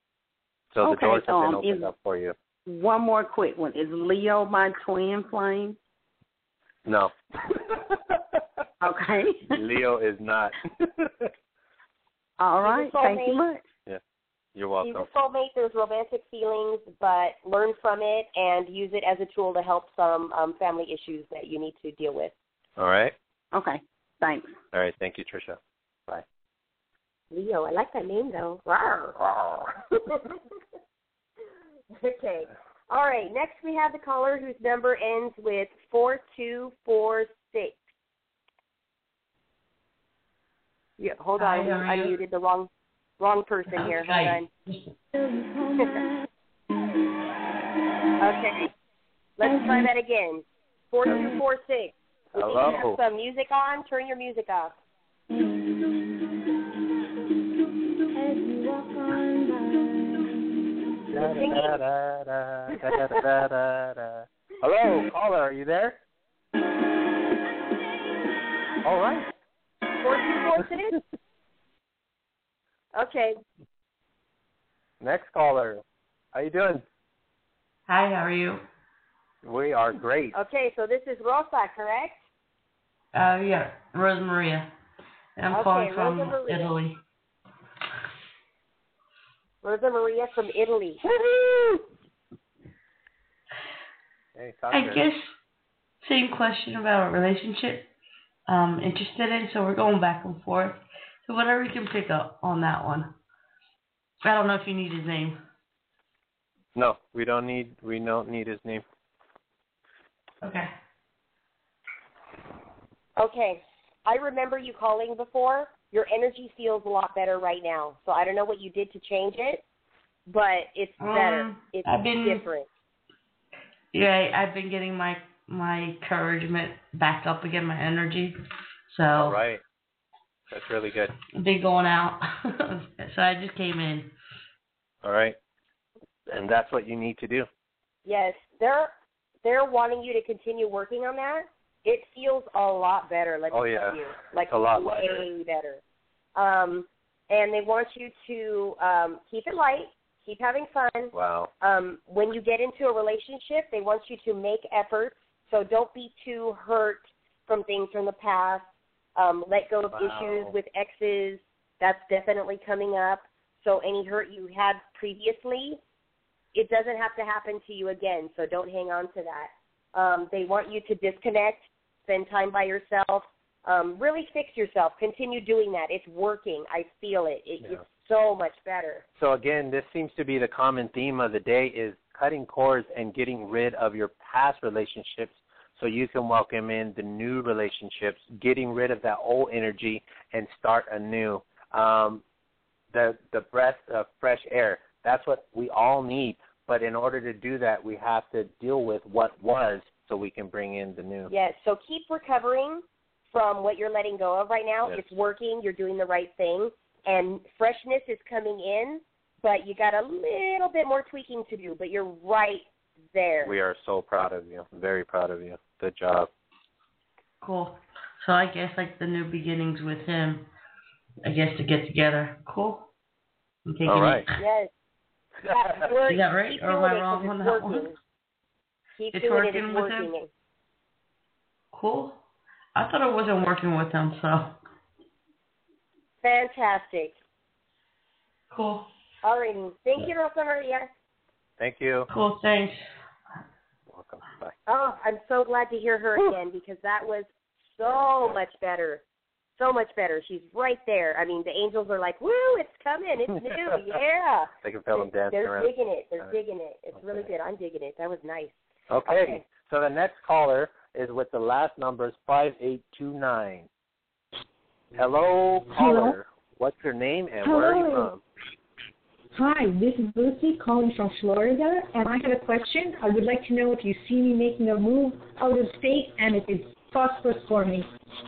So okay, the doors have been um, opened is, up for you. One more quick one. Is Leo my twin flame? No. Okay. Leo is not. All right. Thank you much. Yeah. You're welcome. He's a soulmate. There's romantic feelings, but learn from it and use it as a tool to help some um, family issues that you need to deal with. All right. Okay. Thanks. All right. Thank you, Trisha. Bye. Leo, I like that name, though. Okay. All right. Next, we have the caller whose number ends with four two four six. Yeah, hold Hi, on. I you? muted the wrong wrong person okay. here. Hold on. Okay. Let's try that again. four two four six. Hello. If you have some music on, turn your music off. Da, da, da, da, da, da, da. Hello, caller, are you there? All right. four two four six? Okay. Next caller. How you doing? Hi, how are you? We are great. Okay, so this is Rosa, correct? Uh, yeah, Rosa Maria. And I'm Okay, calling from Rosa Maria. Italy. Rosa Maria from Italy. Hey, talk I to her. guess same question about a relationship. um, interested in. So we're going back and forth. So whatever you can pick up on that one. I don't know if you need his name. No, we don't need we don't need his name. Okay. Okay. I remember you calling before. Your energy feels a lot better right now. So I don't know what you did to change it, but it's better. Um, It's I've been, different. Yeah, I've been getting my my encouragement back up again, my energy. So. All right. That's really good. I've been going out. So I just came in. All right. And that's what you need to do. Yes, they're they're wanting you to continue working on that. It feels a lot better. Let me oh, yeah. tell you, like it's a lot way better. Um, and they want you to um, keep it light, keep having fun. Wow. Um, when you get into a relationship, they want you to make efforts. So don't be too hurt from things from the past. Um, let go of wow. issues with exes. That's definitely coming up. So any hurt you had previously, it doesn't have to happen to you again. So don't hang on to that. Um, they want you to disconnect, spend time by yourself, um, really fix yourself. Continue doing that. It's working. I feel it. it yeah. It's so much better. So again, this seems to be the common theme of the day is cutting cords and getting rid of your past relationships so you can welcome in the new relationships, getting rid of that old energy and start anew. Um, the the breath of fresh air, that's what we all need. But in order to do that, we have to deal with what was so we can bring in the new. Yes, so keep recovering from what you're letting go of right now. Yes. It's working. You're doing the right thing. And freshness is coming in, but you got a little bit more tweaking to do, but you're right there. We are so proud of you. Very proud of you. Good job. Cool. So I guess like the new beginnings with him, I guess to get together. Cool. I'm taking All right. it. Yes. Yeah, is that right? Or am I wrong on that working. one? Keep It's doing working it. It's with working. him? Cool. I thought it wasn't working with him, so. Fantastic. Cool. All right. Thank you, Rosa Maria. Thank you. Cool, thanks. Welcome. Bye. Oh, I'm so glad to hear her again because that was so much better. So much better. She's right there. I mean, the angels are like, woo, it's coming. It's new. Yeah. They can feel them dancing They're around. digging it. They're Uh, digging it. It's okay. really good. I'm digging it. That was nice. Okay. Okay. So the next caller is with the last numbers five eight two nine. Hello, caller. Hello. What's your name and Hello. where are you from? Hi, this is Lucy calling from Florida, and I have a question. I would like to know if you see me making a move out of state and if it's prosperous for me.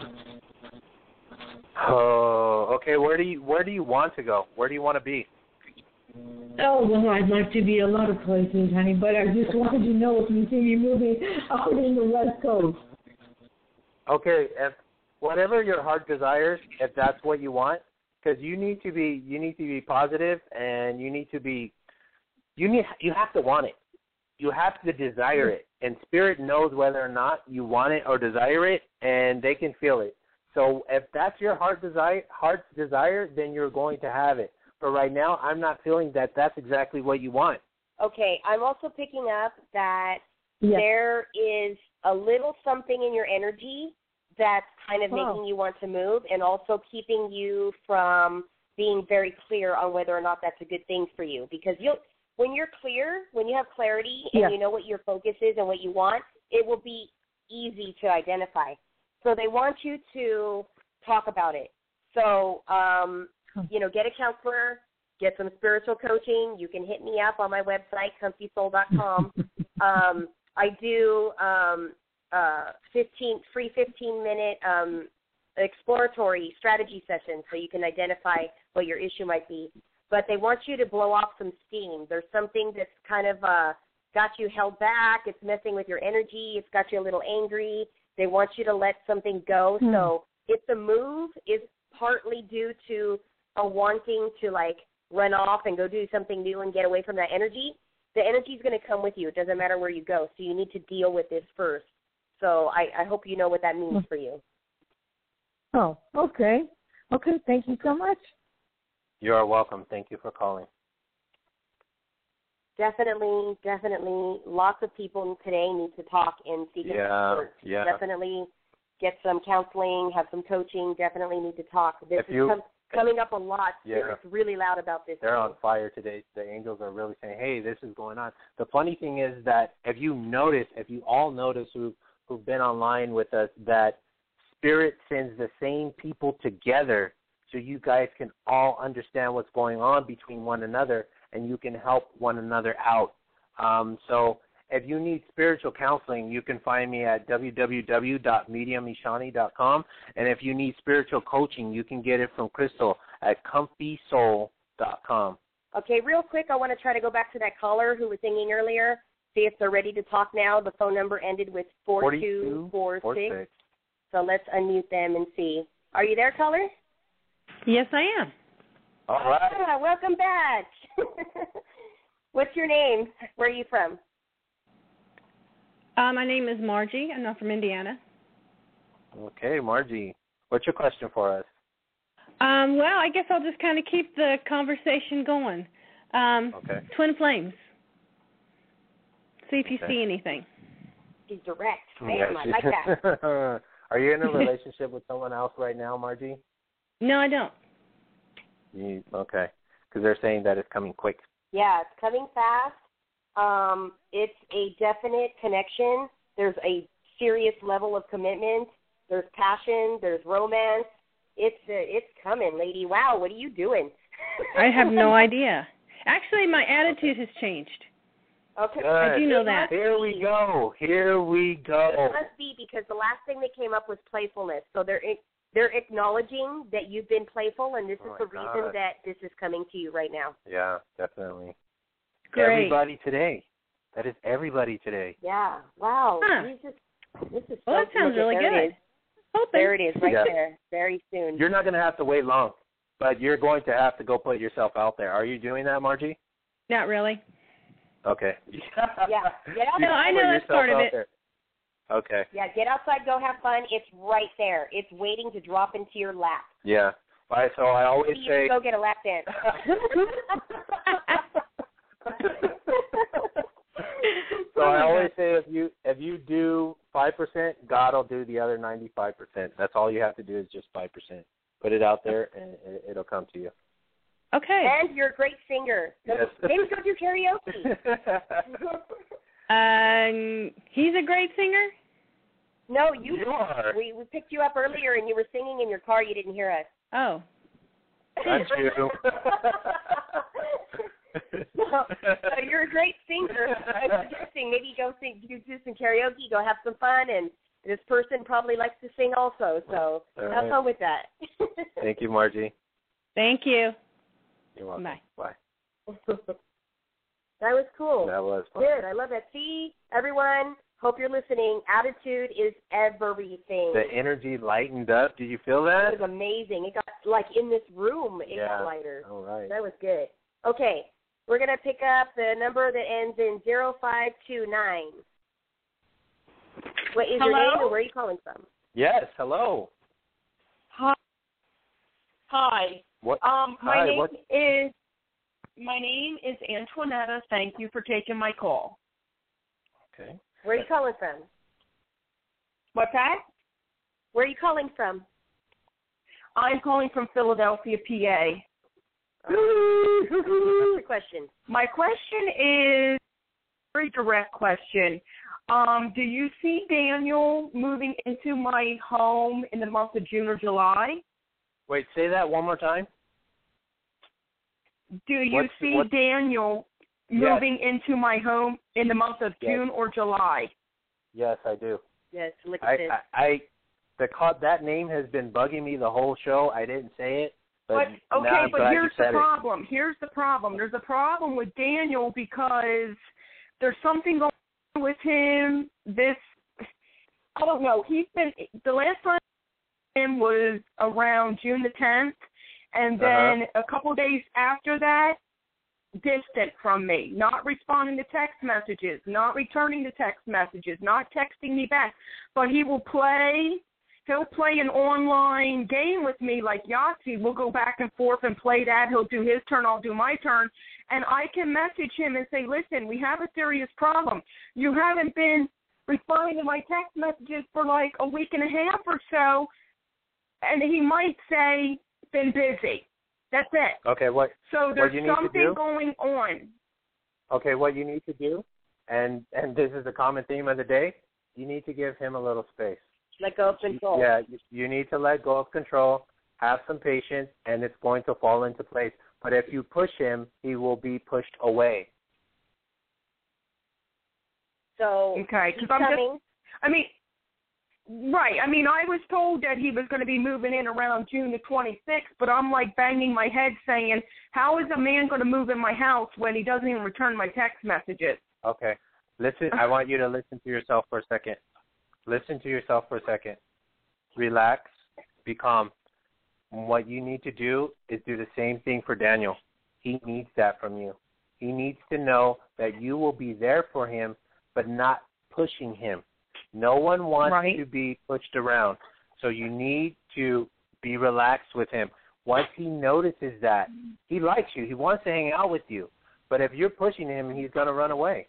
Oh, okay. Where do you where do you want to go? Where do you want to be? Oh, well, I'd like to be a lot of places, honey, but I just wanted to know if you see me moving out in the West Coast. Okay, if whatever your heart desires, if that's what you want, because you need to be you need to be positive and you need to be you need you have to want it. You have to desire it, and Spirit knows whether or not you want it or desire it, and they can feel it. So if that's your heart desire, heart's desire, then you're going to have it. But right now, I'm not feeling that that's exactly what you want. Okay. I'm also picking up that Yes. there is a little something in your energy that's kind of Oh. making you want to move and also keeping you from being very clear on whether or not that's a good thing for you. Because you'll, when you're clear, when you have clarity and Yes. you know what your focus is and what you want, it will be easy to identify. So they want you to talk about it. So, um, you know, get a counselor, get some spiritual coaching. You can hit me up on my website, comfy soul dot com. um, I do um, uh, fifteen free fifteen-minute um, exploratory strategy sessions so you can identify what your issue might be. But they want you to blow off some steam. There's something that's kind of uh, got you held back. It's messing with your energy. It's got you a little angry. They want you to let something go. Hmm. So if the move is partly due to a wanting to, like, run off and go do something new and get away from that energy, the energy is going to come with you. It doesn't matter where you go. So you need to deal with this first. So I, I hope you know what that means for you. Oh, okay. Okay, thank you so much. You are welcome. Thank you for calling. Definitely, definitely. Lots of people today need to talk and seek Yeah, support. yeah. Definitely get some counseling, have some coaching, definitely need to talk. This If you- is com- coming up a lot. Yeah. It's really loud about this. They're on fire today. The angels are really saying, hey, this is going on. The funny thing is that if you notice, if you all notice who, who've been online with us, that Spirit sends the same people together so you guys can all understand what's going on between one another and you can help one another out. Um, so if you need spiritual counseling, you can find me at w w w dot medium ishani dot com. And if you need spiritual coaching, you can get it from Crystal at comfy soul dot com. Okay, real quick, I want to try to go back to that caller who was singing earlier, see if they're ready to talk now. The phone number ended with four two four six. So let's unmute them and see. Are you there, caller? Yes, I am. All right. Ah, welcome back. What's your name? Where are you from? Uh, my name is Margie. I'm not from Indiana. Okay, Margie, what's your question for us? Um, well, I guess I'll just kind of keep the conversation going. Um, Okay. Twin flames. See if you Okay. see anything. She's direct. Bam, Yeah, I she- like that. Are you in a relationship with someone else right now, Margie? No, I don't. You, okay, because they're saying that it's coming quick. Yeah, it's coming fast. Um, it's a definite connection. There's a serious level of commitment. There's passion. There's romance. It's uh, it's coming, lady. Wow, what are you doing? I have no idea. Actually, my attitude has changed. Okay. Good. I do know that. Here we go. Here we go. It must be because the last thing that came up was playfulness. So they're they're acknowledging that you've been playful, and this Oh is the my reason God. that this is coming to you right now. Yeah, definitely. Great. Everybody today. That is everybody today. Yeah. Wow. Huh. This is this is Well, so that sounds look at- really there it good. is. Open. There it is, right Yeah. there. Very soon. You're not going to have to wait long, but you're going to have to go put yourself out there. Are you doing that, Margie? Not really. Okay. Yeah. Get out No, I know Put that's yourself part of out it. there. Okay. Yeah, get outside, go have fun. It's right there. It's waiting to drop into your lap. Yeah. All right, so I always Maybe you say. can go get a lap dance. So I always say if you if you do five percent, God will do the other ninety-five percent. That's all you have to do is just five percent. Put it out there, and it, it'll come to you. Okay. And you're a great singer. Go, Yes. Maybe go do karaoke. Um, he's a great singer. No, you, You are. We, we picked you up earlier, and you were singing in your car. You didn't hear us. Oh. That's you. so, so you're a great singer. I'm suggesting maybe go sing, do, do some karaoke, go have some fun, and this person probably likes to sing also. So All have right. fun with that. Thank you, Margie. Thank you. You're welcome. Bye. Bye. That was cool. That was fun. Good. I love that. See, everyone, hope you're listening. Attitude is everything. The energy lightened up. Did you feel that? It was amazing. It got, like, in this room, it Yeah. got lighter. All right. That was good. Okay, we're going to pick up the number that ends in zero five two nine. What is your Hello? name and where are you calling from? Yes. Hello. Hi. Hi. What? Um, my Hi, name what- is my name is Antoinetta. Thank you for taking my call. Okay. Where are you calling from? What's that? Where are you calling from? I'm calling from Philadelphia, P A. What's your question? My question is a very direct question. Um, do you see Daniel moving into my home in the month of June or July? Wait, say that one more time. Do you What's- see what- Daniel Yes. moving into my home in the month of Yes. June or July? Yes, I do. Yes, look at I, this. I, I the call, that name has been bugging me the whole show. I didn't say it, but, But now okay, I'm but glad here's you the said it. problem. Here's the problem. There's a problem with Daniel because there's something going on with him. This I don't know. He's been the last time I saw him was around June the tenth, and then Uh-huh. a couple of days after that, distant from me, not responding to text messages, not returning the text messages, not texting me back. But he will play. He'll play an online game with me like Yahtzee. We'll go back and forth and play that. He'll do his turn, I'll do my turn. And I can message him and say, listen, we have a serious problem. You haven't been responding to my text messages for like a week and a half or so, and he might say, been busy. That's it. Okay, what So there's what you need to something do, going on. Okay, what you need to do, and and this is the common theme of the day, you need to give him a little space. Let go of control. Yeah, you, you need to let go of control, have some patience, and it's going to fall into place. But if you push him, he will be pushed away. So okay, he's because I'm coming. just, I mean, right. I mean, I was told that he was going to be moving in around June the twenty-sixth, but I'm like banging my head saying, how is a man going to move in my house when he doesn't even return my text messages? Okay. Listen, I want you to listen to yourself for a second. Listen to yourself for a second. Relax. Be calm. What you need to do is do the same thing for Daniel. He needs that from you. He needs to know that you will be there for him, but not pushing him. No one wants right. to be pushed around. So you need to be relaxed with him. Once he notices that, he likes you. He wants to hang out with you. But if you're pushing him, he's going to run away.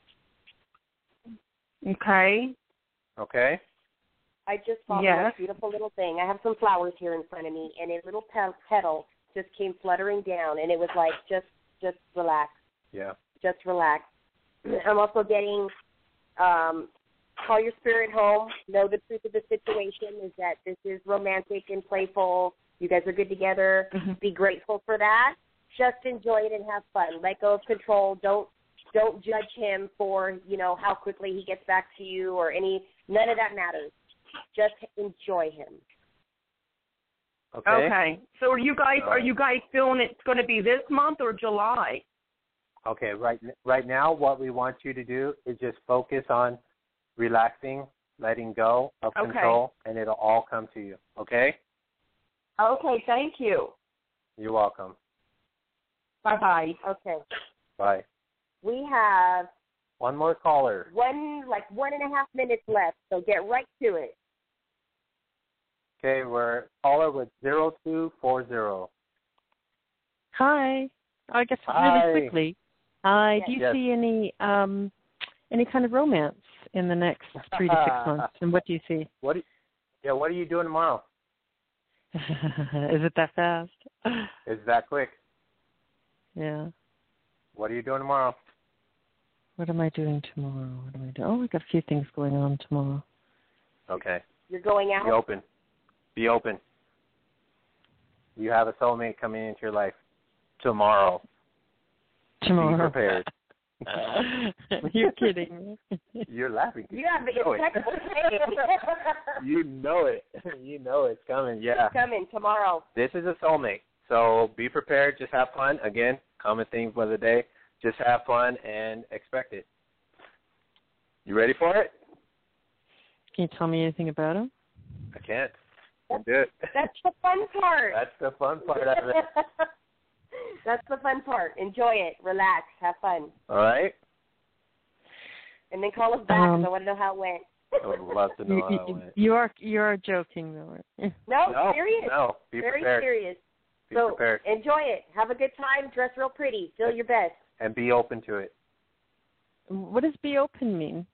Okay. Okay? I just saw yes. a beautiful little thing. I have some flowers here in front of me, and a little petal just came fluttering down, and it was like, just just relax. Yeah. Just relax. I'm also getting, um, call your spirit home. Know the truth of the situation is that this is romantic and playful. You guys are good together. Mm-hmm. Be grateful for that. Just enjoy it and have fun. Let go of control. Don't don't judge him for, you know, how quickly he gets back to you or any, none of that matters. Just enjoy him. Okay. Okay. So are you guys are you guys feeling it's going to be this month or July? Okay. Right. Right now, what we want you to do is just focus on relaxing, letting go of okay. control, and it'll all come to you. Okay. Okay. Thank you. You're welcome. Bye bye. Okay. Bye. We have one more caller. One like one and a half minutes left, so get right to it. Okay, we're caller with zero two four zero. Hi. I guess Hi. really quickly. Hi. Yes. Do you Yes. see any um any kind of romance in the next three to six months? And what do you see? What? Do you, yeah. What are you doing tomorrow? Is it that fast? Is that quick? Yeah. What are you doing tomorrow? What am I doing tomorrow? What am I doing? Oh, I got a few things going on tomorrow. Okay. You're going out? Be open. Be open. You have a soulmate coming into your life tomorrow. Tomorrow. Be prepared. You're kidding me. You're laughing. You have you know it. it. You know it. You know it's coming. Yeah. It's coming tomorrow. This is a soulmate. So be prepared. Just have fun. Again, common theme for the day. Just have fun and expect it. You ready for it? Can you tell me anything about him? I can't. Can't do it. That's the fun part. That's the fun part of it. That's the fun part. Enjoy it. Relax. Have fun. All right. And then call us back Um, because I want to know how it went. I would love to know You, how it you, went. you are you are joking though. Right? No, No, serious. no. Be Very prepared. serious. Be so prepared. enjoy it. Have a good time. Dress real pretty. Feel your best. And be open to it. What does be open mean?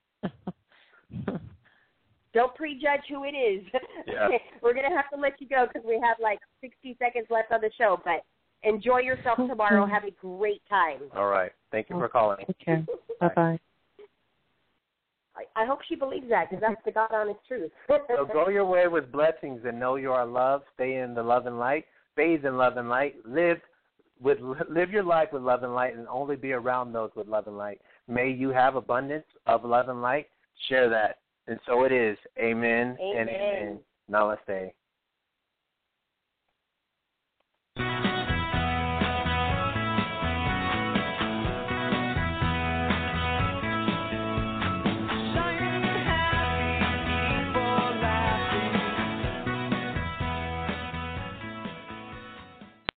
Don't prejudge who it is. Yeah. We're going to have to let you go because we have like sixty seconds left on the show. But enjoy yourself tomorrow. Have a great time. All right. Thank you for calling. Okay. Bye-bye. I, I hope she believes that because that's the God honest truth. So go your way with blessings and know you are loved. Stay in the love and light. Bathe in love and light. Live with live your life with love and light, and only be around those with love and light. May you have abundance of love and light. Share that. And so it is. Amen, Amen. and amen. Namaste.